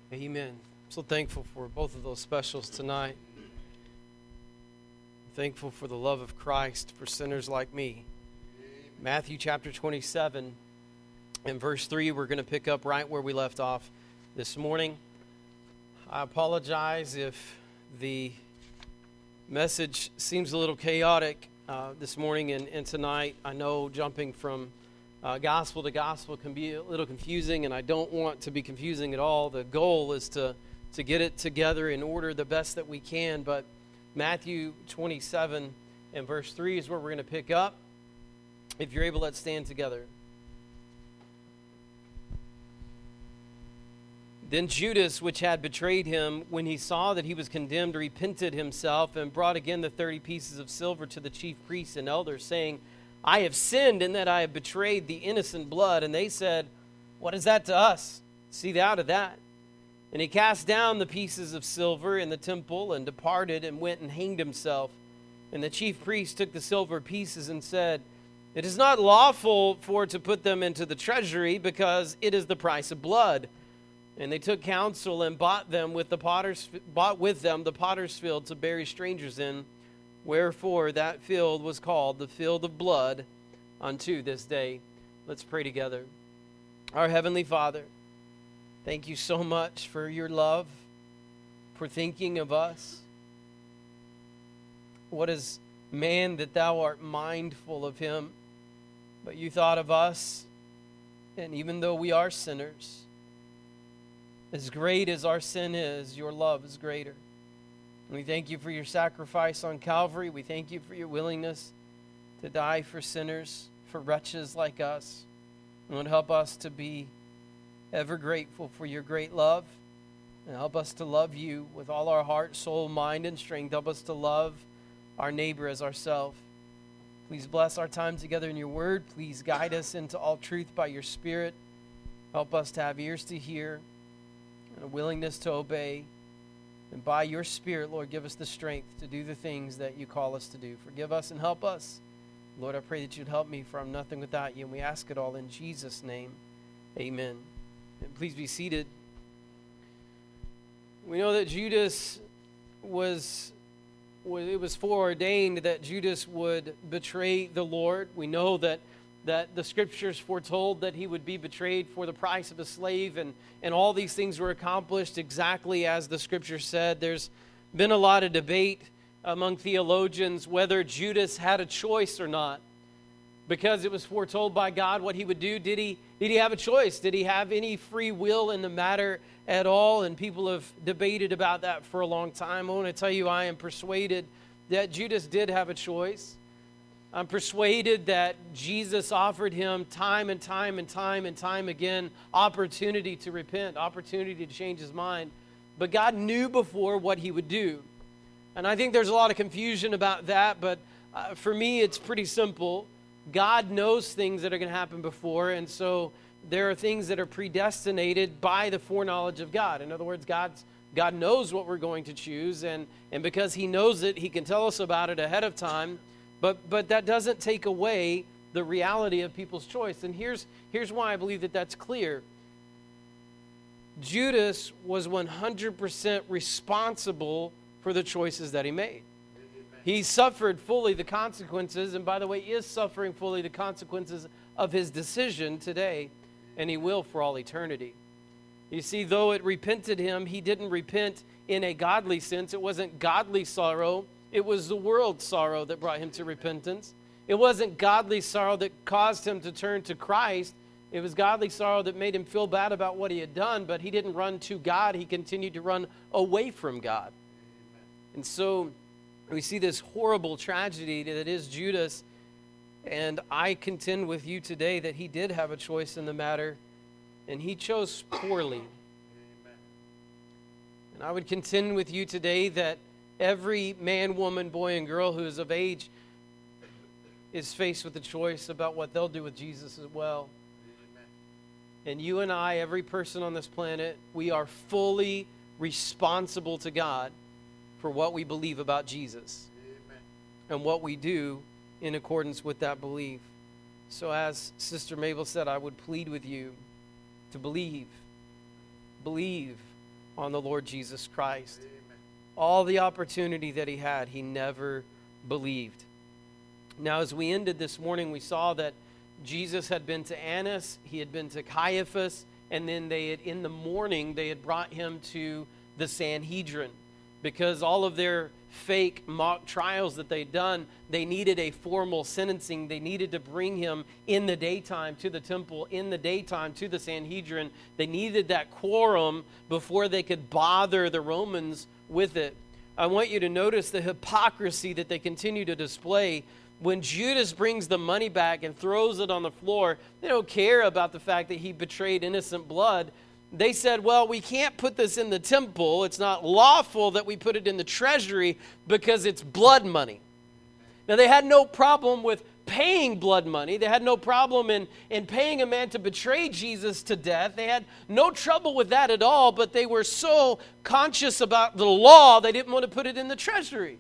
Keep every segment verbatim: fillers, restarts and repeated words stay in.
Amen. I'm so thankful for both of those specials tonight. I'm thankful for the love of Christ for sinners like me. Matthew chapter twenty-seven and verse three, we're going to pick up right where we left off this morning. I apologize if the message seems a little chaotic uh, this morning and, and tonight. I know jumping from Uh, gospel to gospel can be a little confusing, and I don't want to be confusing at all. The goal is to, to get it together in order the best that we can, but Matthew twenty-seven and verse three is where we're going to pick up. If you're able, let's stand together. Then Judas, which had betrayed him, when he saw that he was condemned, repented himself and brought again the thirty pieces of silver to the chief priests and elders, saying, I have sinned in that I have betrayed the innocent blood. And they said, what is that to us? See thou to that. And he cast down the pieces of silver in the temple and departed and went and hanged himself. And the chief priest took the silver pieces and said, it is not lawful for to put them into the treasury, because it is the price of blood. And they took counsel and bought them with the potters bought with them the potter's field to bury strangers in. Wherefore that field was called the field of blood unto this day. Let's pray together. Our Heavenly Father, thank you so much for your love, for thinking of us. What is man that thou art mindful of him? But you thought of us, and even though we are sinners, as great as our sin is, your love is greater. We thank you for your sacrifice on Calvary. We thank you for your willingness to die for sinners, for wretches like us. Lord, help us to be ever grateful for your great love, and help us to love you with all our heart, soul, mind, and strength. Help us to love our neighbor as ourselves. Please bless our time together in your word. Please guide us into all truth by your Spirit. Help us to have ears to hear and a willingness to obey. And by your Spirit, Lord, give us the strength to do the things that you call us to do. Forgive us and help us. Lord, I pray that you'd help me, for I'm nothing without you. And we ask it all in Jesus' name. Amen. And please be seated. We know that Judas was, it was foreordained that Judas would betray the Lord. We know that that the scriptures foretold that he would be betrayed for the price of a slave, and, and all these things were accomplished exactly as the scripture said. There's been a lot of debate among theologians whether Judas had a choice or not, because it was foretold by God what he would do. Did he, did he have a choice? Did he have any free will in the matter at all? And people have debated about that for a long time. I want to tell you, I am persuaded that Judas did have a choice. I'm persuaded that Jesus offered him time and time and time and time again opportunity to repent, opportunity to change his mind. But God knew before what he would do. And I think there's a lot of confusion about that, but uh, for me it's pretty simple. God knows things that are going to happen before, and so there are things that are predestinated by the foreknowledge of God. In other words, God's God knows what we're going to choose, and, and because he knows it, he can tell us about it ahead of time. But but that doesn't take away the reality of people's choice. And here's, here's why I believe that that's clear. Judas was one hundred percent responsible for the choices that he made. He suffered fully the consequences, and by the way, is suffering fully the consequences of his decision today, and he will for all eternity. You see, though it repented him, he didn't repent in a godly sense. It wasn't godly sorrow. It was the world's sorrow that brought him to repentance. It wasn't godly sorrow that caused him to turn to Christ. It was godly sorrow that made him feel bad about what he had done, but he didn't run to God. He continued to run away from God. And so we see this horrible tragedy that is Judas, and I contend with you today that he did have a choice in the matter, and he chose poorly. And I would contend with you today that every man, woman, boy, and girl who is of age is faced with a choice about what they'll do with Jesus as well. And you and I, every person on this planet, we are fully responsible to God for what we believe about Jesus. Amen. And what we do in accordance with that belief. So as Sister Mabel said, I would plead with you to believe. Believe on the Lord Jesus Christ. Amen. All the opportunity that he had, he never believed. Now, as we ended this morning, we saw that Jesus had been to Annas, he had been to Caiaphas, and then they had, in the morning, they had brought him to the Sanhedrin. Because all of their fake mock trials that they'd done, they needed a formal sentencing. They needed to bring him in the daytime to the temple, in the daytime to the Sanhedrin. They needed that quorum before they could bother the Romans with it. I want you to notice the hypocrisy that they continue to display. When Judas brings the money back and throws it on the floor, they don't care about the fact that he betrayed innocent blood. They said, well, we can't put this in the temple. It's not lawful that we put it in the treasury because it's blood money. Now, they had no problem with paying blood money. They had no problem in, in paying a man to betray Jesus to death. They had no trouble with that at all, but they were so conscious about the law, they didn't want to put it in the treasury.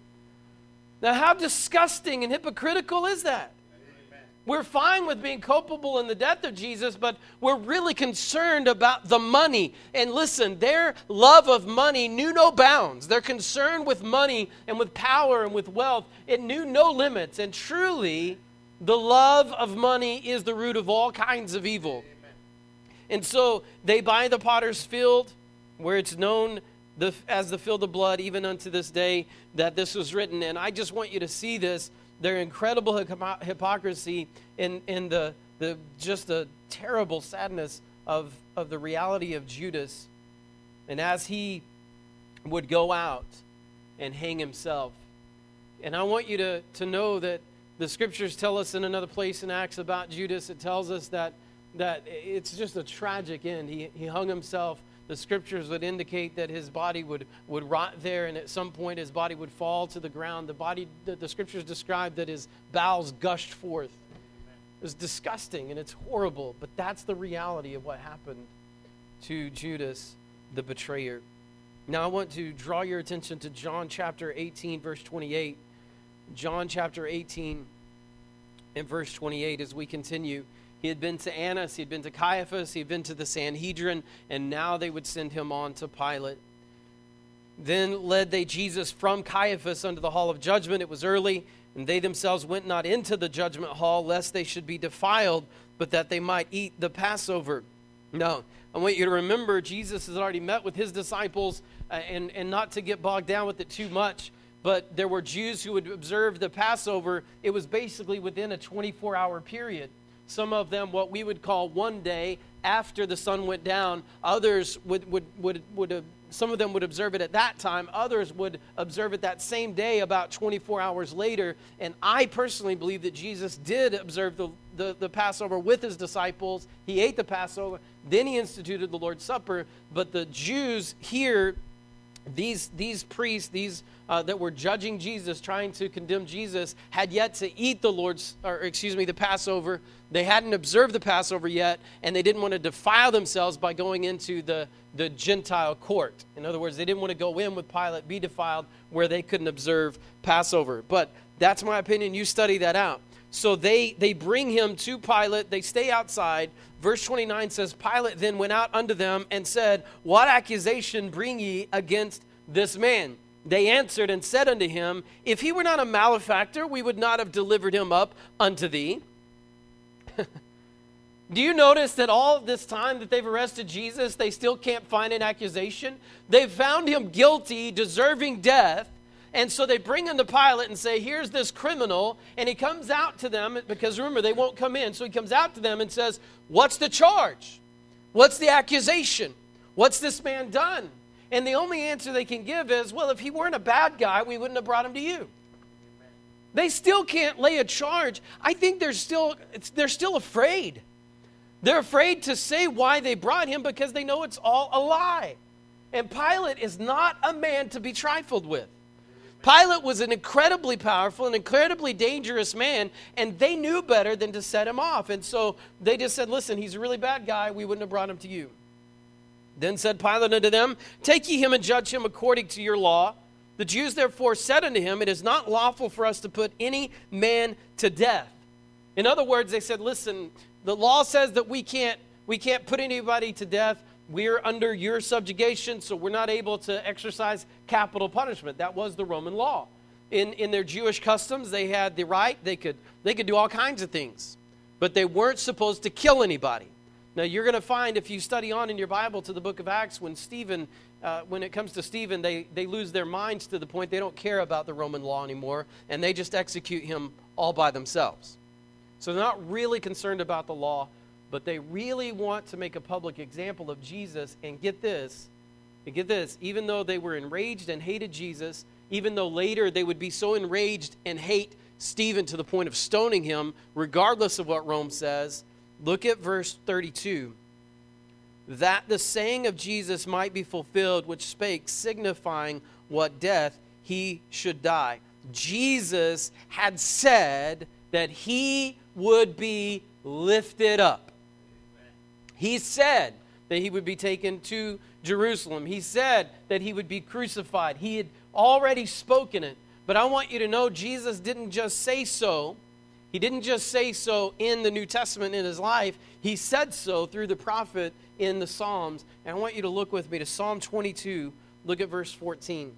Now, how disgusting and hypocritical is that? We're fine with being culpable in the death of Jesus, but we're really concerned about the money. And listen, their love of money knew no bounds. Their concern with money and with power and with wealth, it knew no limits. And truly, the love of money is the root of all kinds of evil. Amen. And so they buy the potter's field, where it's known the, as the field of blood, even unto this day that this was written. And I just want you to see this. Their incredible hypocrisy in, in the, the just the terrible sadness of, of the reality of Judas. And as he would go out and hang himself. And I want you to, to know that the scriptures tell us in another place in Acts about Judas. It tells us that, that it's just a tragic end. He, he hung himself. The scriptures would indicate that his body would, would rot there, and at some point his body would fall to the ground. The body, the, the scriptures describe that his bowels gushed forth. It was disgusting and it's horrible, but that's the reality of what happened to Judas, the betrayer. Now I want to draw your attention to John chapter eighteen, verse twenty-eight. John chapter eighteen and verse twenty-eight as we continue. He had been to Annas, he had been to Caiaphas, he had been to the Sanhedrin, and now they would send him on to Pilate. Then led they Jesus from Caiaphas unto the hall of judgment. It was early, and they themselves went not into the judgment hall, lest they should be defiled, but that they might eat the Passover. Now, I want you to remember, Jesus has already met with his disciples, uh, and, and not to get bogged down with it too much, but there were Jews who would observe the Passover. It was basically within a twenty-four hour period. Some of them what we would call one day after the sun went down. Others would, would, would, would uh, some of them would observe it at that time. Others would observe it that same day about twenty-four hours later. And I personally believe that Jesus did observe the, the, the Passover with his disciples. He ate the Passover. Then he instituted the Lord's Supper. But the Jews here, these, these priests, these Uh, that were judging Jesus, trying to condemn Jesus, had yet to eat the Lord's, or excuse me, the Passover. They hadn't observed the Passover yet, and they didn't want to defile themselves by going into the, the Gentile court. In other words, they didn't want to go in with Pilate, be defiled, where they couldn't observe Passover. But that's my opinion. You study that out. So they, they bring him to Pilate. They stay outside. Verse twenty-nine says, Pilate then went out unto them and said, What accusation bring ye against this man? They answered and said unto him, If he were not a malefactor, we would not have delivered him up unto thee. Do you notice that all this time that they've arrested Jesus, they still can't find an accusation? They've found him guilty, deserving death, and so they bring him to Pilate and say, here's this criminal, and he comes out to them, because remember, they won't come in, so he comes out to them and says, what's the charge? What's the accusation? What's this man done? And the only answer they can give is, well, if he weren't a bad guy, we wouldn't have brought him to you. Amen. They still can't lay a charge. I think they're still, it's, they're still afraid. They're afraid to say why they brought him because they know it's all a lie. And Pilate is not a man to be trifled with. Pilate was an incredibly powerful and incredibly dangerous man, and they knew better than to set him off. And so they just said, listen, he's a really bad guy. We wouldn't have brought him to you. Then said Pilate unto them, Take ye him and judge him according to your law. The Jews therefore said unto him, It is not lawful for us to put any man to death. In other words, they said, listen, the law says that we can't, we can't put anybody to death, we're under your subjugation, so we're not able to exercise capital punishment. That was the Roman law. In, in their Jewish customs, they had the right, they could, they could do all kinds of things, but they weren't supposed to kill anybody. Now, you're going to find, if you study on in your Bible to the book of Acts, when Stephen, uh, when it comes to Stephen, they, they lose their minds to the point they don't care about the Roman law anymore, and they just execute him all by themselves. So they're not really concerned about the law, but they really want to make a public example of Jesus. And get this, and get this, even though they were enraged and hated Jesus, even though later they would be so enraged and hate Stephen to the point of stoning him, regardless of what Rome says, look at verse thirty-two. That the saying of Jesus might be fulfilled, which spake, signifying what death he should die. Jesus had said that he would be lifted up. He said that he would be taken to Jerusalem. He said that he would be crucified. He had already spoken it. But I want you to know Jesus didn't just say so. He didn't just say so in the New Testament in his life. He said so through the prophet in the Psalms. And I want you to look with me to Psalm twenty-two. Look at verse fourteen.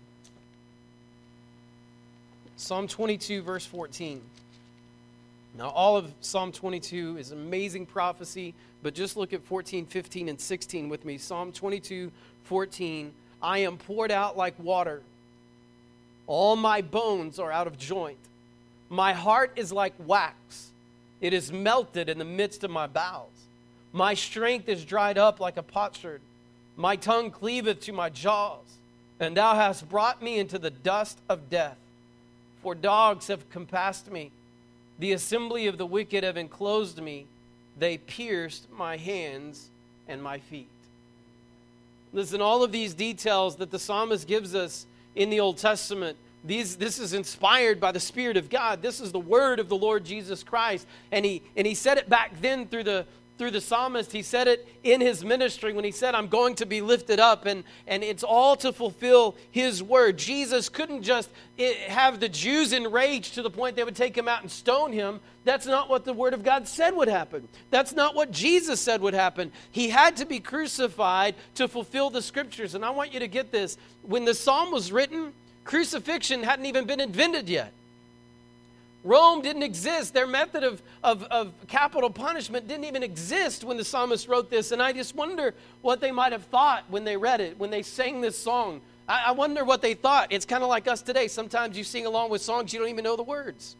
Psalm twenty-two, verse fourteen. Now, all of Psalm twenty-two is amazing prophecy, but just look at fourteen, fifteen, and sixteen with me. Psalm twenty-two, fourteen. I am poured out like water. All my bones are out of joint. My heart is like wax. It is melted in the midst of my bowels. My strength is dried up like a potsherd. My tongue cleaveth to my jaws. And thou hast brought me into the dust of death. For dogs have compassed me. The assembly of the wicked have enclosed me. They pierced my hands and my feet. Listen, all of these details that the psalmist gives us in the Old Testament, these, this is inspired by the Spirit of God. This is the word of the Lord Jesus Christ. And he, and he said it back then through the, through the psalmist. He said it in his ministry when he said, I'm going to be lifted up. And, and it's all to fulfill his word. Jesus couldn't just have the Jews enraged to the point they would take him out and stone him. That's not what the word of God said would happen. That's not what Jesus said would happen. He had to be crucified to fulfill the scriptures. And I want you to get this. When the psalm was written, crucifixion hadn't even been invented yet. Rome didn't exist. Their method of, of, of capital punishment didn't even exist when the psalmist wrote this. And I just wonder what they might have thought when they read it, when they sang this song. I, I wonder what they thought. It's kind of like us today. Sometimes you sing along with songs you don't even know the words.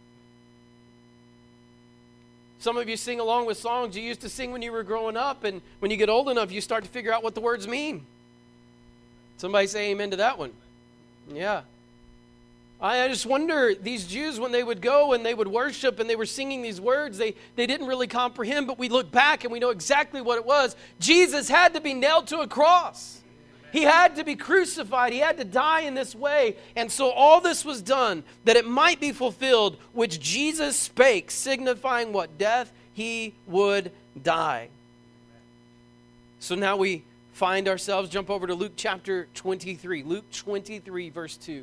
Some of you sing along with songs you used to sing when you were growing up, and when you get old enough, you start to figure out what the words mean. Somebody say amen to that one. Yeah. I just wonder, these Jews, when they would go and they would worship and they were singing these words, they, they didn't really comprehend, but we look back and we know exactly what it was. Jesus had to be nailed to a cross. He had to be crucified. He had to die in this way. And so all this was done that it might be fulfilled, which Jesus spake, signifying what death he would die. So now we find ourselves, jump over to Luke chapter twenty-three. Luke twenty-three, verse two.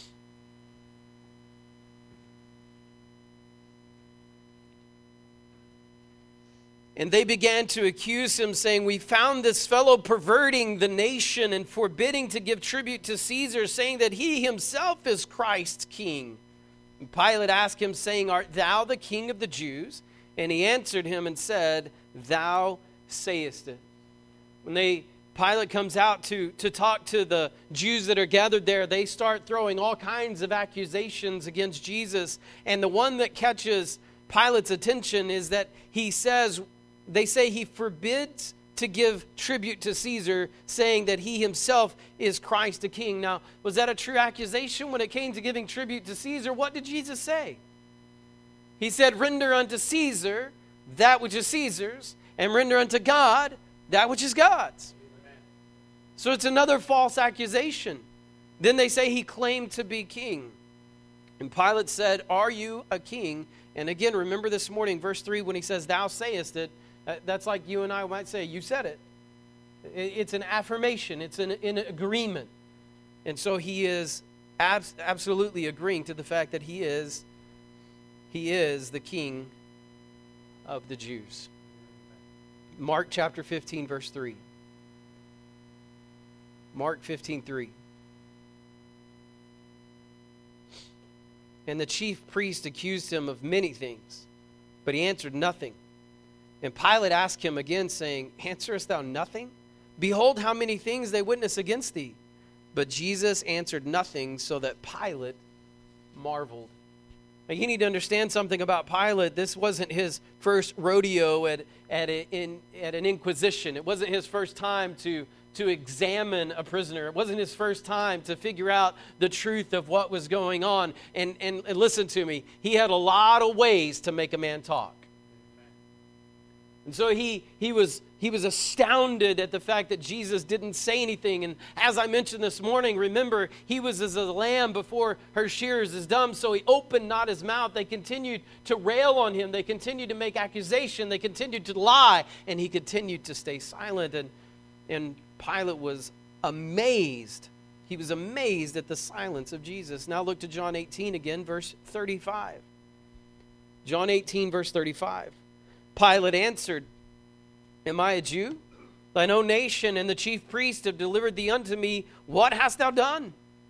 And they began to accuse him, saying, we found this fellow perverting the nation and forbidding to give tribute to Caesar, saying that he himself is Christ's king. And Pilate asked him, saying, art thou the king of the Jews? And he answered him and said, thou sayest it. When they Pilate comes out to, to talk to the Jews that are gathered there, they start throwing all kinds of accusations against Jesus. And the one that catches Pilate's attention is that he says, they say he forbids to give tribute to Caesar, saying that he himself is Christ the king. Now, was that a true accusation when it came to giving tribute to Caesar? What did Jesus say? He said, render unto Caesar that which is Caesar's, and render unto God that which is God's. Amen. So it's another false accusation. Then they say he claimed to be king. And Pilate said, are you a king? And again, remember this morning, verse three, when he says, thou sayest it, that's like you and I might say, you said it. It's an affirmation. It's an, an agreement. And so he is abs- absolutely agreeing to the fact that he is, he is the king of the Jews. Mark chapter fifteen, verse three. Mark fifteen three. And the chief priest accused him of many things, but he answered nothing. And Pilate asked him again, saying, Answerest thou nothing? Behold, how many things they witness against thee. But Jesus answered nothing, so that Pilate marveled. Now, you need to understand something about Pilate. This wasn't his first rodeo at, at, a, in, at an inquisition. It wasn't his first time to, to examine a prisoner. It wasn't his first time to figure out the truth of what was going on. And, and, and listen to me, he had a lot of ways to make a man talk. And so he he was he was astounded at the fact that Jesus didn't say anything. And as I mentioned this morning, remember, he was as a lamb before her shears is dumb, so he opened not his mouth. They continued to rail on him. They continued to make accusation. They continued to lie. And he continued to stay silent. And, and Pilate was amazed. He was amazed at the silence of Jesus. Now look to John eighteen again, verse thirty-five. John eighteen, verse thirty-five. Pilate answered, Am I a Jew? Thine own nation and the chief priests have delivered thee unto me. What hast thou done?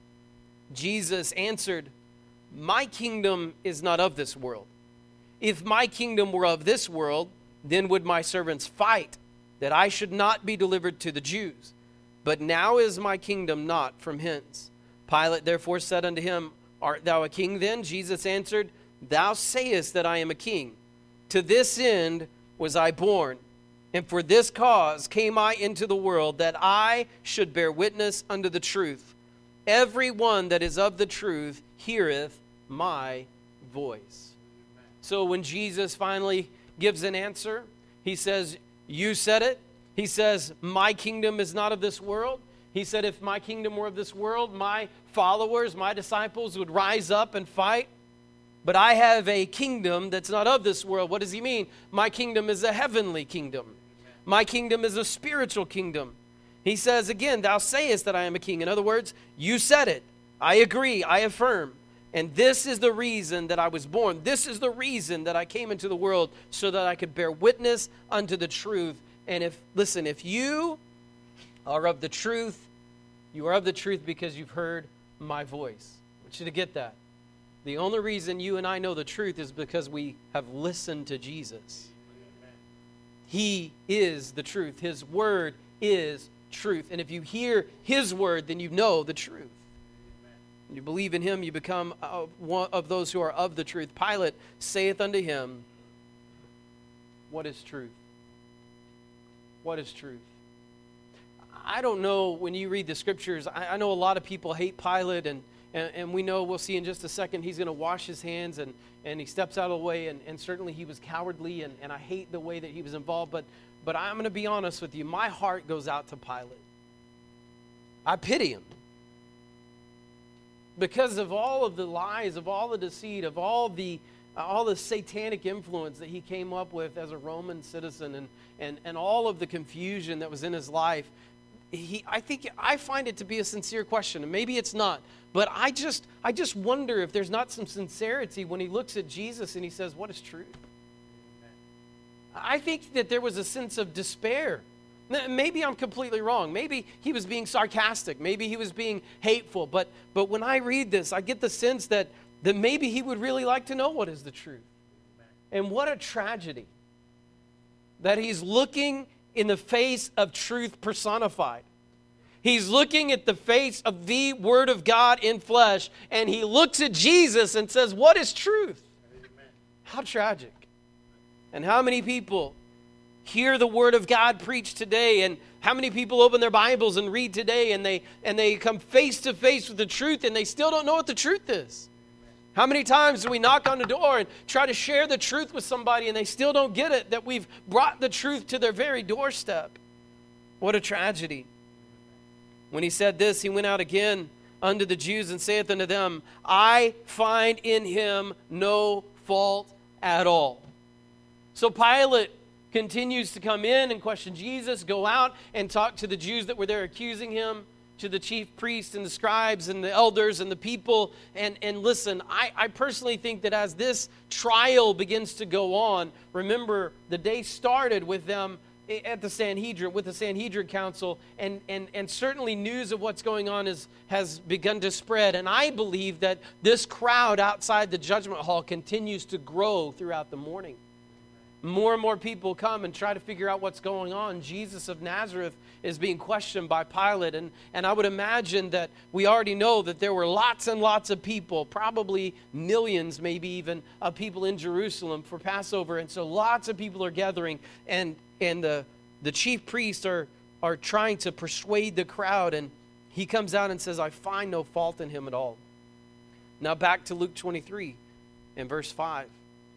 Jesus answered, My kingdom is not of this world. If my kingdom were of this world, then would my servants fight, that I should not be delivered to the Jews. But now is my kingdom not from hence. Pilate therefore said unto him, Art thou a king then? Jesus answered, Thou sayest that I am a king. To this end was I born, and for this cause came I into the world, that I should bear witness unto the truth. Every one that is of the truth heareth my voice. So when Jesus finally gives an answer, he says, You said it. He says, My kingdom is not of this world. He said, if my kingdom were of this world, my followers, my disciples would rise up and fight. But I have a kingdom that's not of this world. What does he mean? My kingdom is a heavenly kingdom. My kingdom is a spiritual kingdom. He says again, Thou sayest that I am a king. In other words, you said it. I agree. I affirm. And this is the reason that I was born. This is the reason that I came into the world, so that I could bear witness unto the truth. And if, listen, if you are of the truth, you are of the truth because you've heard my voice. I want you to get that. The only reason you and I know the truth is because we have listened to Jesus. He is the truth. His word is truth. And if you hear his word, then you know the truth. When you believe in him, you become one of those who are of the truth. Pilate saith unto him, What is truth? What is truth? I don't know, when you read the scriptures, I, I know a lot of people hate Pilate, and And, and we know, we'll see in just a second, he's going to wash his hands, and, and he steps out of the way, and, and certainly he was cowardly, and, and I hate the way that he was involved. But, but I'm going to be honest with you. My heart goes out to Pilate. I pity him. Because of all of the lies, of all the deceit, of all the uh, all the satanic influence that he came up with as a Roman citizen, and, and, and all of the confusion that was in his life, he, I think I find it to be a sincere question, and maybe it's not. But I just I just wonder if there's not some sincerity when he looks at Jesus and he says, What is truth? I think that there was a sense of despair. Maybe I'm completely wrong. Maybe he was being sarcastic. Maybe he was being hateful. But but when I read this, I get the sense that, that maybe he would really like to know what is the truth. And what a tragedy that he's looking in the face of truth personified. He's looking at the face of the Word of God in flesh, and he looks at Jesus and says, What is truth? Amen. How tragic. And how many people hear the Word of God preached today, and how many people open their Bibles and read today, and they and they come face to face with the truth, and they still don't know what the truth is? How many times do we knock on the door and try to share the truth with somebody, and they still don't get it, that we've brought the truth to their very doorstep? What a tragedy. When he said this, he went out again unto the Jews and saith unto them, I find in him no fault at all. So Pilate continues to come in and question Jesus, go out and talk to the Jews that were there accusing him, to the chief priests and the scribes and the elders and the people. And, and listen, I, I personally think that as this trial begins to go on, remember the day started with them at the Sanhedrin, with the Sanhedrin Council, and, and, and certainly news of what's going on is, has begun to spread. And I believe that this crowd outside the judgment hall continues to grow throughout the morning. More and more people come and try to figure out what's going on. Jesus of Nazareth is being questioned by Pilate. And, and I would imagine that we already know that there were lots and lots of people, probably millions maybe even, of people in Jerusalem for Passover. And so lots of people are gathering. And, and the, the chief priests are, are trying to persuade the crowd. And he comes out and says, I find no fault in him at all. Now back to Luke twenty-three and verse five.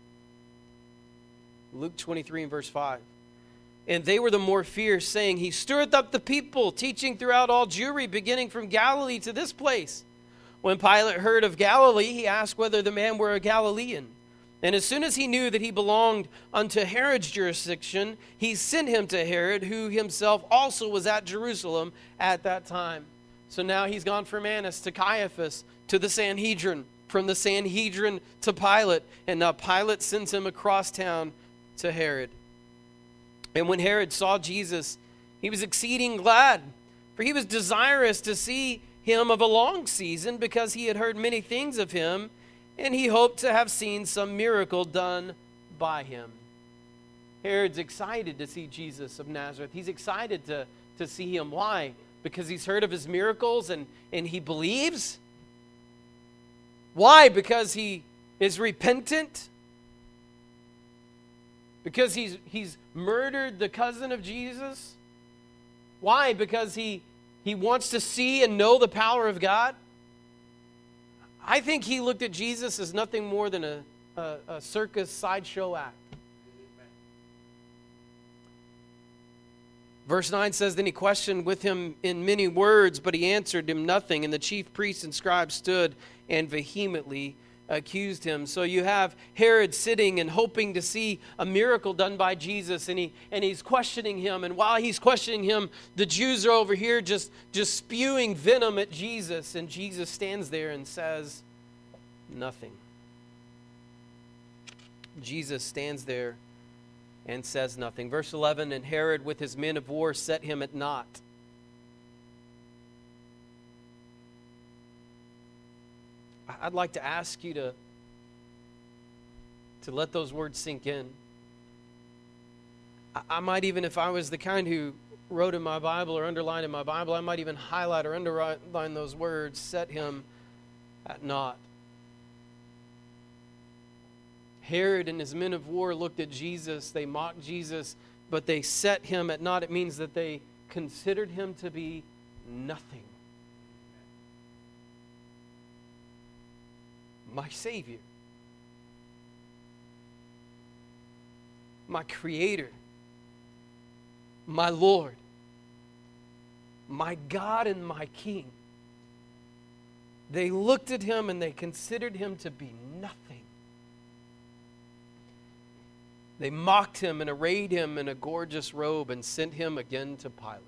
Luke twenty-three and verse five. And they were the more fierce, saying, He stirreth up the people, teaching throughout all Jewry, beginning from Galilee to this place. When Pilate heard of Galilee, he asked whether the man were a Galilean. And as soon as he knew that he belonged unto Herod's jurisdiction, he sent him to Herod, who himself also was at Jerusalem at that time. So now he's gone from Annas to Caiaphas to the Sanhedrin, from the Sanhedrin to Pilate. And now Pilate sends him across town to Herod. And when Herod saw Jesus, he was exceeding glad, for he was desirous to see him of a long season, because he had heard many things of him, and he hoped to have seen some miracle done by him. Herod's excited to see Jesus of Nazareth. He's excited to, to see him. Why? Because he's heard of his miracles and, and he believes. Why? Because he is repentant. Because he's he's murdered the cousin of Jesus? Why? Because he, he wants to see and know the power of God? I think he looked at Jesus as nothing more than a, a, a circus sideshow act. Verse nine says, Then he questioned with him in many words, but he answered him nothing. And the chief priests and scribes stood and vehemently accused him. So you have Herod sitting and hoping to see a miracle done by Jesus, and he and he's questioning him. And while he's questioning him, the Jews are over here just, just spewing venom at Jesus. And Jesus stands there and says nothing. Jesus stands there and says nothing. Verse eleven, And Herod with his men of war set him at naught. I'd like to ask you to, to let those words sink in. I, I might even, if I was the kind who wrote in my Bible or underlined in my Bible, I might even highlight or underline those words, set him at naught. Herod and his men of war looked at Jesus, they mocked Jesus, but they set him at naught. It means that they considered him to be nothing. My Savior, my Creator, my Lord, my God and my King. They looked at him and they considered him to be nothing. They mocked him and arrayed him in a gorgeous robe and sent him again to Pilate.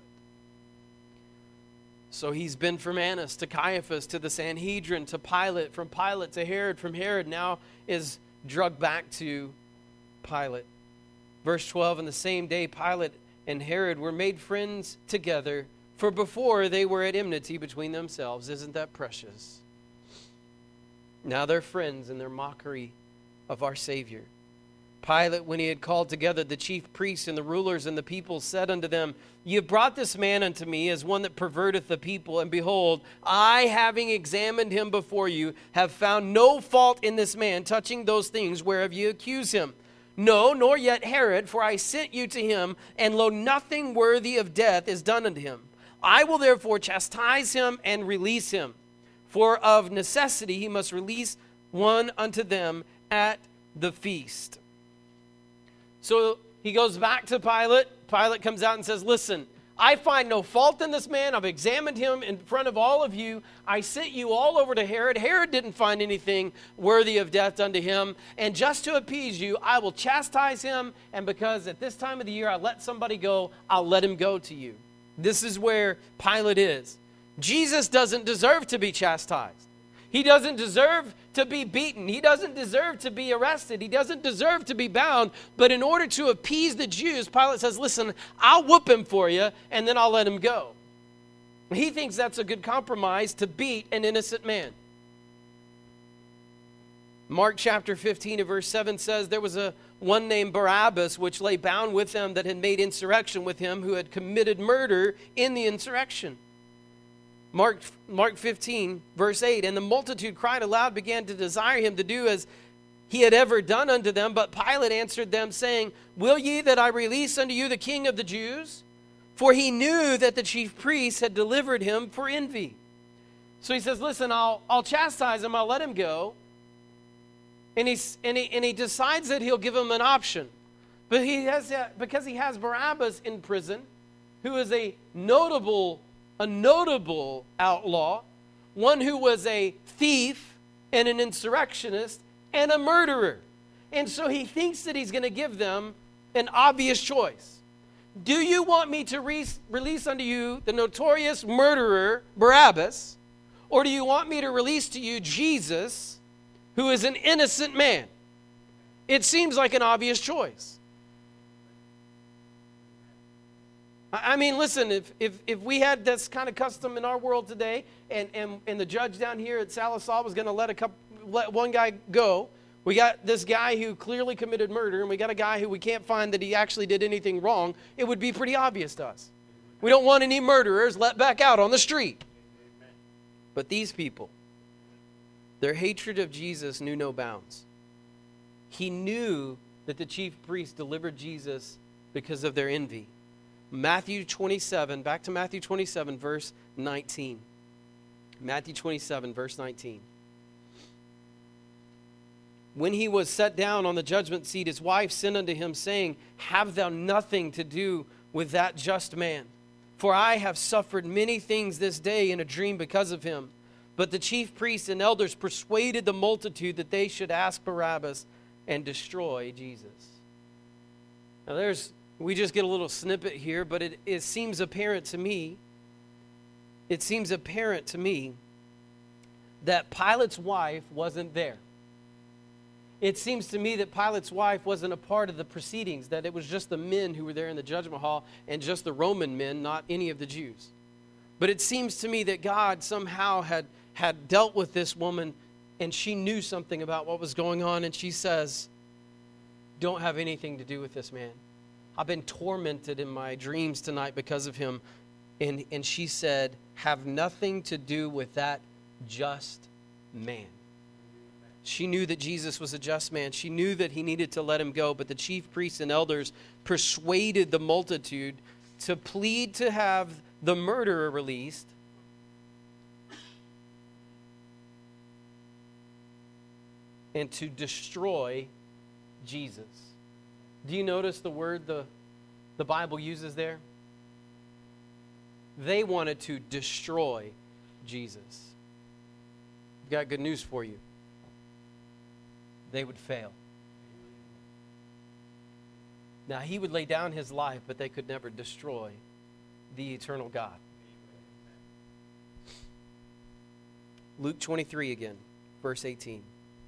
So he's been from Annas to Caiaphas to the Sanhedrin to Pilate, from Pilate to Herod, from Herod now is drugged back to Pilate. Verse twelve, And the same day Pilate and Herod were made friends together, for before they were at enmity between themselves. Isn't that precious? Now they're friends in their mockery of our Savior. Pilate, when he had called together the chief priests and the rulers and the people, said unto them, Ye have brought this man unto me as one that perverteth the people. And behold, I, having examined him before you, have found no fault in this man touching those things whereof ye accuse him. No, nor yet Herod, for I sent you to him, and lo, nothing worthy of death is done unto him. I will therefore chastise him and release him. For of necessity he must release one unto them at the feast. So he goes back to Pilate. Pilate comes out and says, Listen, I find no fault in this man. I've examined him in front of all of you. I sent you all over to Herod. Herod didn't find anything worthy of death unto him. And just to appease you, I will chastise him. And because at this time of the year I let somebody go, I'll let him go to you. This is where Pilate is. Jesus doesn't deserve to be chastised. He doesn't deserve to be beaten. He doesn't deserve to be arrested. He doesn't deserve to be bound. But in order to appease the Jews, Pilate says, listen, I'll whoop him for you, and then I'll let him go. He thinks that's a good compromise to beat an innocent man. Mark chapter fifteen and verse seven says, there was a one named Barabbas, which lay bound with them that had made insurrection with him, who had committed murder in the insurrection. Mark, Mark fifteen, verse eight, and the multitude cried aloud, began to desire him to do as he had ever done unto them. But Pilate answered them, saying, will ye that I release unto you the King of the Jews? For he knew that the chief priests had delivered him for envy. So he says, listen, I'll, I'll chastise him, I'll let him go. And, he's, and, he, and he decides that he'll give him an option. But he has, uh, because he has Barabbas in prison, who is a notable, a notable outlaw, one who was a thief and an insurrectionist and a murderer. And so he thinks that he's going to give them an obvious choice. Do you want me to re- release unto you the notorious murderer Barabbas, or do you want me to release to you Jesus, who is an innocent man? It seems like an obvious choice. I mean, listen, if, if, if we had this kind of custom in our world today, and, and, and the judge down here at Sallisaw was going to let a couple, let one guy go, we got this guy who clearly committed murder, and we got a guy who we can't find that he actually did anything wrong, it would be pretty obvious to us. We don't want any murderers let back out on the street. But these people, their hatred of Jesus knew no bounds. He knew that the chief priests delivered Jesus because of their envy. Matthew twenty-seven, back to Matthew twenty-seven, verse nineteen. Matthew twenty-seven, verse nineteen. When he was set down on the judgment seat, his wife sent unto him, saying, have thou nothing to do with that just man? For I have suffered many things this day in a dream because of him. But the chief priests and elders persuaded the multitude that they should ask Barabbas and destroy Jesus. Now there's, we just get a little snippet here, but it, it seems apparent to me, it seems apparent to me that Pilate's wife wasn't there. It seems to me that Pilate's wife wasn't a part of the proceedings, that it was just the men who were there in the judgment hall and just the Roman men, not any of the Jews. But it seems to me that God somehow had, had dealt with this woman, and she knew something about what was going on, and she says, don't have anything to do with this man. I've been tormented in my dreams tonight because of him. And, and she said, have nothing to do with that just man. She knew that Jesus was a just man. She knew that he needed to let him go, but the chief priests and elders persuaded the multitude to plead to have the murderer released and to destroy Jesus. Do you notice the word the, the Bible uses there? They wanted to destroy Jesus. I've got good news for you. They would fail. Now, he would lay down his life, but they could never destroy the eternal God. Luke twenty-three again, verse eighteen.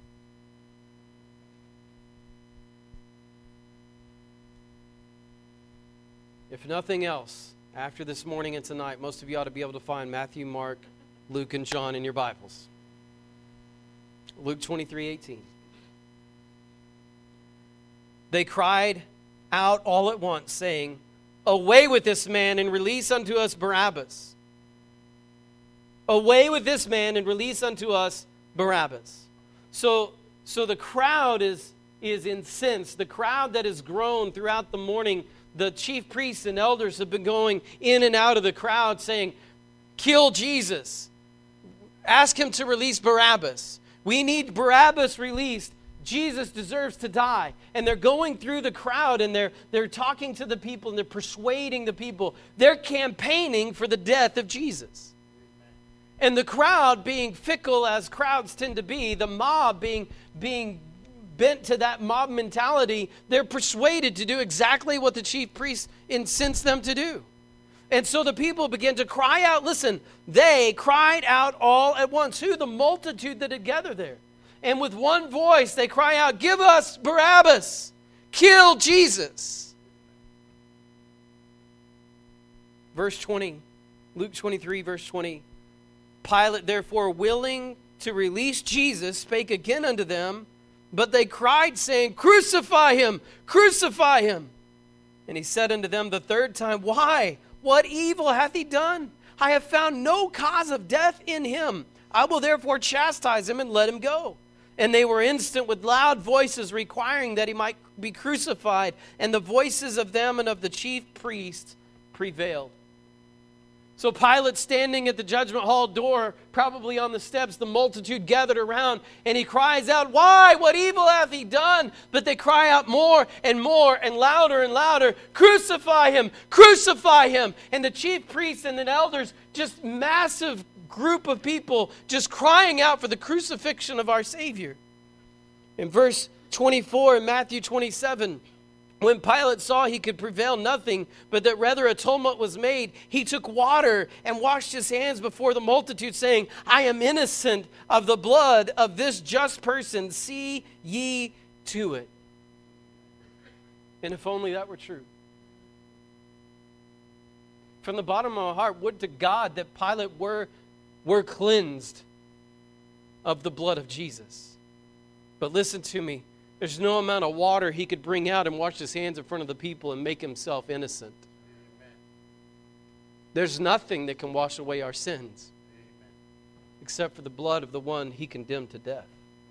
If nothing else, after this morning and tonight, most of you ought to be able to find Matthew, Mark, Luke, and John in your Bibles. Luke twenty-three eighteen. They cried out all at once, saying, away with this man and release unto us Barabbas. Away with this man and release unto us Barabbas. So, so the crowd is, is incensed. The crowd that has grown throughout the morning, the chief priests and elders have been going in and out of the crowd saying, kill Jesus. Ask him to release Barabbas. We need Barabbas released. Jesus deserves to die. And they're going through the crowd and they're, they're talking to the people and they're persuading the people. They're campaigning for the death of Jesus. And the crowd, being fickle as crowds tend to be, the mob being, being bent to that mob mentality, they're persuaded to do exactly what the chief priests incense them to do. And so the people began to cry out. Listen, they cried out all at once. Who? The multitude that had gathered there. And with one voice they cry out, give us Barabbas. Kill Jesus. Verse twenty, Luke twenty-three, verse twenty. Pilate, therefore, willing to release Jesus, spake again unto them, but they cried, saying, crucify him, crucify him. And he said unto them the third time, why? What evil hath he done? I have found no cause of death in him. I will therefore chastise him and let him go. And they were instant with loud voices requiring that he might be crucified. And the voices of them and of the chief priests prevailed. So Pilate, standing at the judgment hall door, probably on the steps, the multitude gathered around, and he cries out, why? What evil hath he done? But they cry out more and more and louder and louder, crucify him, crucify him. And the chief priests and the elders, just massive group of people, just crying out for the crucifixion of our Savior. In verse twenty-four in Matthew twenty-seven, when Pilate saw he could prevail nothing, but that rather a tumult was made, he took water and washed his hands before the multitude, saying, I am innocent of the blood of this just person. See ye to it. And if only that were true. From the bottom of my heart, would to God that Pilate were, were cleansed of the blood of Jesus. But listen to me. There's no amount of water he could bring out and wash his hands in front of the people and make himself innocent. Amen. There's nothing that can wash away our sins. Amen. Except for the blood of the one he condemned to death.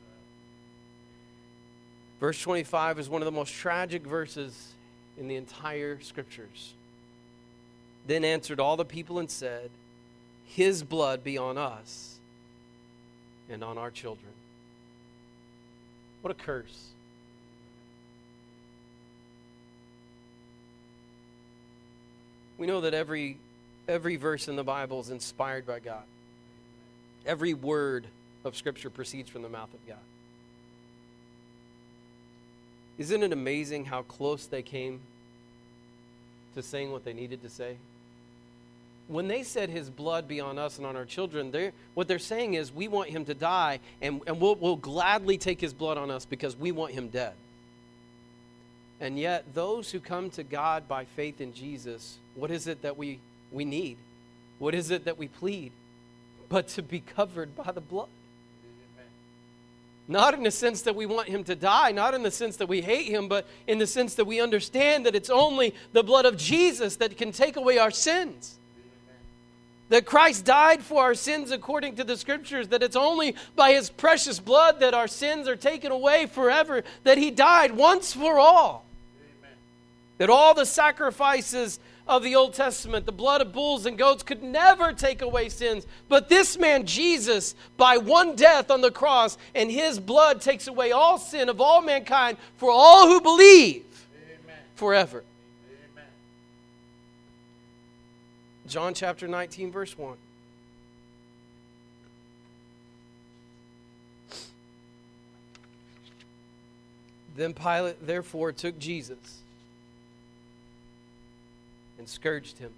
Verse twenty-five is one of the most tragic verses in the entire scriptures. Then answered all the people and said, his blood be on us and on our children. What a curse. We know that every every verse in the Bible is inspired by God. Every word of Scripture proceeds from the mouth of God. Isn't it amazing how close they came to saying what they needed to say? When they said his blood be on us and on our children, they're, what they're saying is we want him to die, and, and we'll, we'll gladly take his blood on us because we want him dead. And yet, those who come to God by faith in Jesus, what is it that we, we need? What is it that we plead? But to be covered by the blood. Amen. Not in the sense that we want him to die, not in the sense that we hate him, but in the sense that we understand that it's only the blood of Jesus that can take away our sins. That Christ died for our sins according to the Scriptures, that it's only by his precious blood that our sins are taken away forever, that he died once for all. Amen. That all the sacrifices of the Old Testament, the blood of bulls and goats, could never take away sins. But this man, Jesus, by one death on the cross, and his blood takes away all sin of all mankind for all who believe. Amen. Forever. John chapter nineteen, verse one. Then Pilate therefore took Jesus and scourged him.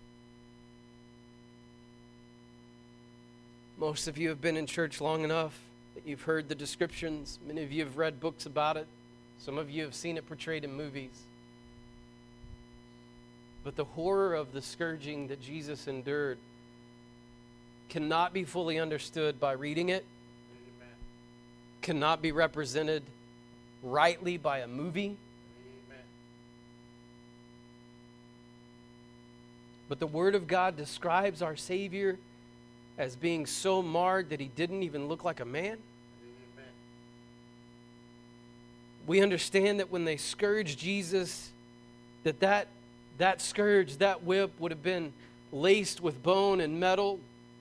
Most of you have been in church long enough that you've heard the descriptions. Many of you have read books about it. Some of you have seen it portrayed in movies. But the horror of the scourging that Jesus endured cannot be fully understood by reading it. Amen. Cannot be represented rightly by a movie. Amen. But the Word of God describes our Savior as being so marred that he didn't even look like a man. Amen. We understand that when they scourged Jesus, that that That scourge, that whip would have been laced with bone and metal.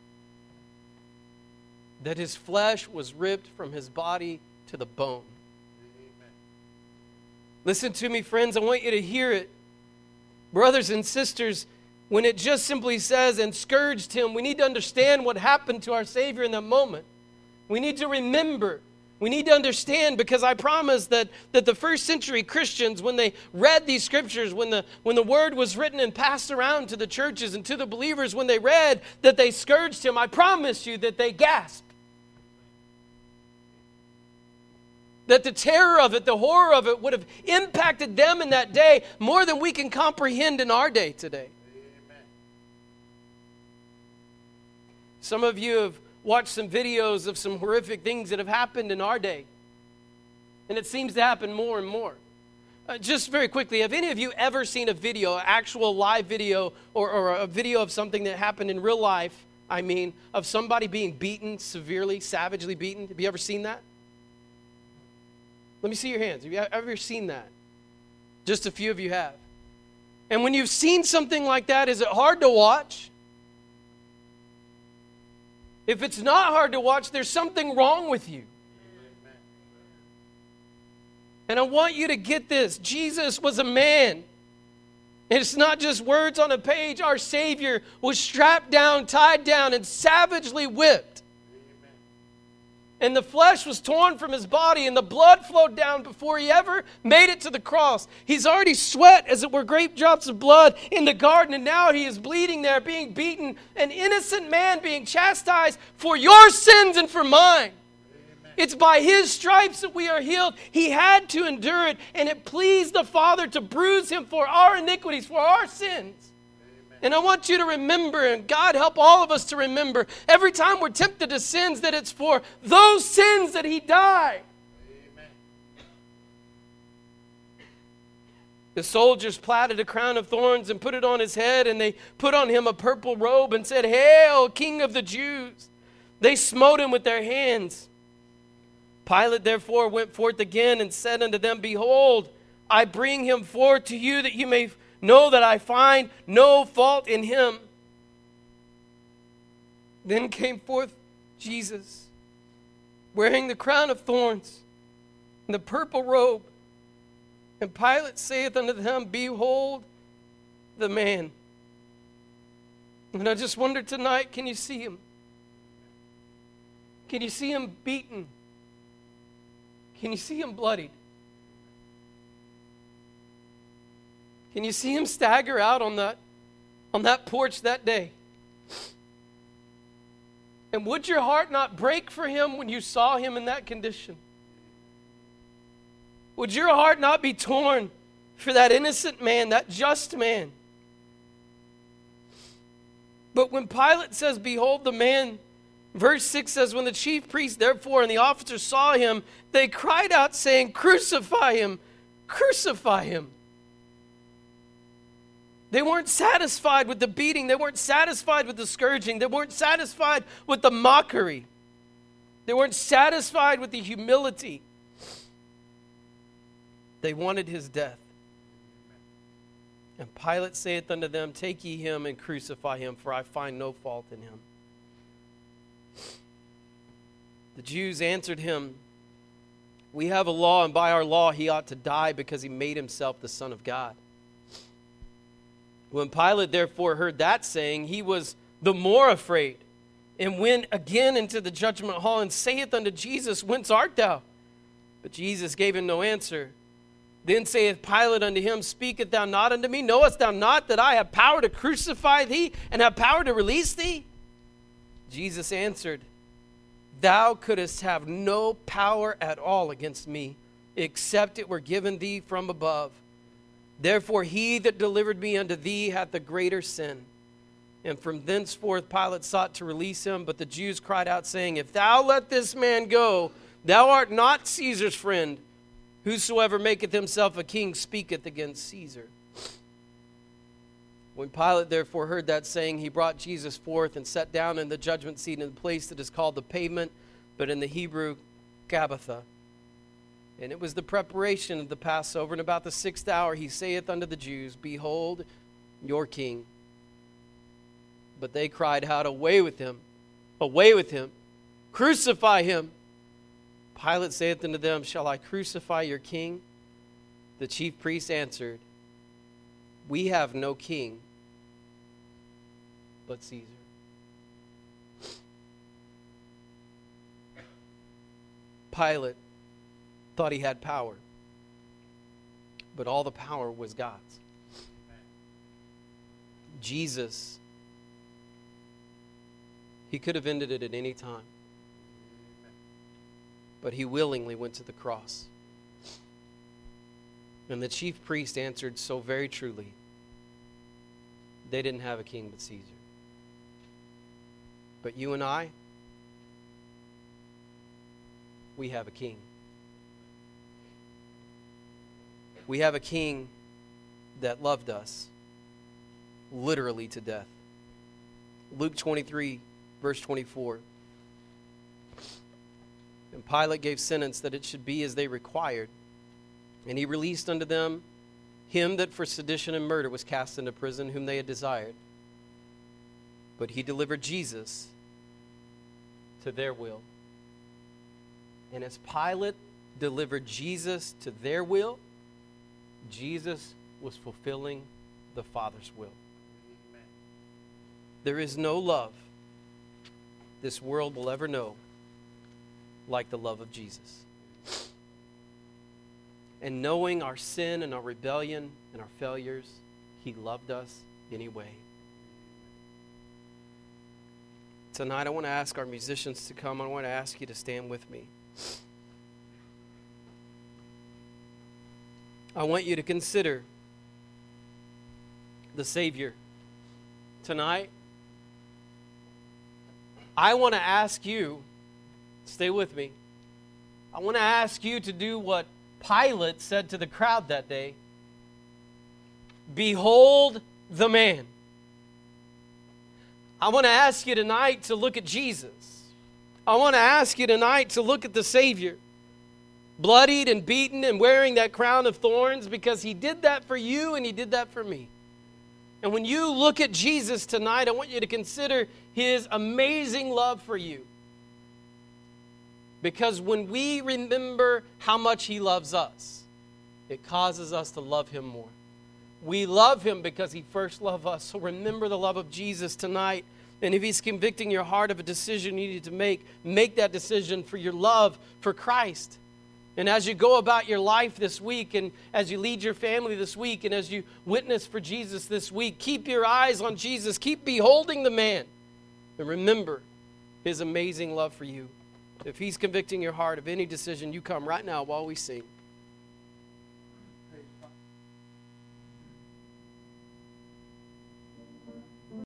That his flesh was ripped from his body to the bone. Amen. Listen to me, friends. I want you to hear it. Brothers and sisters, when it just simply says, and scourged him, we need to understand what happened to our Savior in that moment. We need to remember. We need to understand, because I promise that, that the first century Christians, when they read these scriptures, when the, when the word was written and passed around to the churches and to the believers, when they read that they scourged him, I promise you that they gasped. That the terror of it, the horror of it would have impacted them in that day more than we can comprehend in our day today. Amen. Some of you have watched some videos of some horrific things that have happened in our day. And it seems to happen more and more. Uh, just very quickly, have any of you ever seen a video, an actual live video, or, or a video of something that happened in real life, I mean, of somebody being beaten severely, savagely beaten? Have you ever seen that? Let me see your hands. Have you ever seen that? Just a few of you have. And when you've seen something like that, is it hard to watch? If it's not hard to watch, there's something wrong with you. And I want you to get this. Jesus was a man. And it's not just words on a page. Our Savior was strapped down, tied down, and savagely whipped. And the flesh was torn from his body, and the blood flowed down before he ever made it to the cross. He's already sweat, as it were grape drops of blood, in the garden, and now he is bleeding there, being beaten, an innocent man being chastised for your sins and for mine. Amen. It's by his stripes that we are healed. He had to endure it, and it pleased the Father to bruise him for our iniquities, for our sins. And I want you to remember, and God help all of us to remember, every time we're tempted to sins, that it's for those sins that he died. Amen. The soldiers plaited a crown of thorns and put it on his head, and they put on him a purple robe and said, "Hail, King of the Jews!" They smote him with their hands. Pilate therefore went forth again and said unto them, "Behold, I bring him forth to you, that you may know that I find no fault in him." Then came forth Jesus, wearing the crown of thorns and the purple robe. And Pilate saith unto them, "Behold the man." And I just wonder tonight, can you see him? Can you see him beaten? Can you see him bloodied? Can you see him stagger out on that, on that porch that day? And would your heart not break for him when you saw him in that condition? Would your heart not be torn for that innocent man, that just man? But when Pilate says, "Behold the man," verse six says, "When the chief priests therefore and the officers saw him, they cried out, saying, 'Crucify him, crucify him.'" They weren't satisfied with the beating. They weren't satisfied with the scourging. They weren't satisfied with the mockery. They weren't satisfied with the humility. They wanted his death. And Pilate saith unto them, "Take ye him and crucify him, for I find no fault in him." The Jews answered him, "We have a law, and by our law he ought to die, because he made himself the Son of God." When Pilate therefore heard that saying, he was the more afraid, and went again into the judgment hall, and saith unto Jesus, "Whence art thou?" But Jesus gave him no answer. Then saith Pilate unto him, "Speakest thou not unto me? Knowest thou not that I have power to crucify thee, and have power to release thee?" Jesus answered, "Thou couldst have no power at all against me, except it were given thee from above. Therefore he that delivered me unto thee hath the greater sin." And from thenceforth Pilate sought to release him, but the Jews cried out, saying, "If thou let this man go, thou art not Caesar's friend. Whosoever maketh himself a king speaketh against Caesar." When Pilate therefore heard that saying, he brought Jesus forth and sat down in the judgment seat in the place that is called the Pavement, but in the Hebrew, Gabbatha. And it was the preparation of the Passover, and about the sixth hour he saith unto the Jews, "Behold your king." But they cried out, "Away with him, away with him, crucify him." Pilate saith unto them, "Shall I crucify your king?" The chief priests answered, "We have no king but Caesar." Pilate thought he had power, but all the power was God's. Jesus, he could have ended it at any time, but he willingly went to the cross. And the chief priest answered so very truly, they didn't have a king but Caesar. But you and I, we have a king. We have a king that loved us literally to death. Luke twenty-three, verse twenty-four. And Pilate gave sentence that it should be as they required. And he released unto them him that for sedition and murder was cast into prison, whom they had desired. But he delivered Jesus to their will. And as Pilate delivered Jesus to their will, Jesus was fulfilling the Father's will. Amen. There is no love this world will ever know like the love of Jesus. And knowing our sin and our rebellion and our failures, he loved us anyway. Tonight I want to ask our musicians to come. I want to ask you to stand with me. I want you to consider the Savior tonight. I want to ask you, stay with me. I want to ask you to do what Pilate said to the crowd that day. Behold the man. I want to ask you tonight to look at Jesus. I want to ask you tonight to look at the Savior. Bloodied and beaten and wearing that crown of thorns, because he did that for you and he did that for me. And when you look at Jesus tonight, I want you to consider his amazing love for you. Because when we remember how much he loves us, it causes us to love him more. We love him because he first loved us. So remember the love of Jesus tonight. And if he's convicting your heart of a decision you need to make, make that decision for your love for Christ. And as you go about your life this week, and as you lead your family this week, and as you witness for Jesus this week, keep your eyes on Jesus. Keep beholding the man. And remember his amazing love for you. If he's convicting your heart of any decision, you come right now while we sing.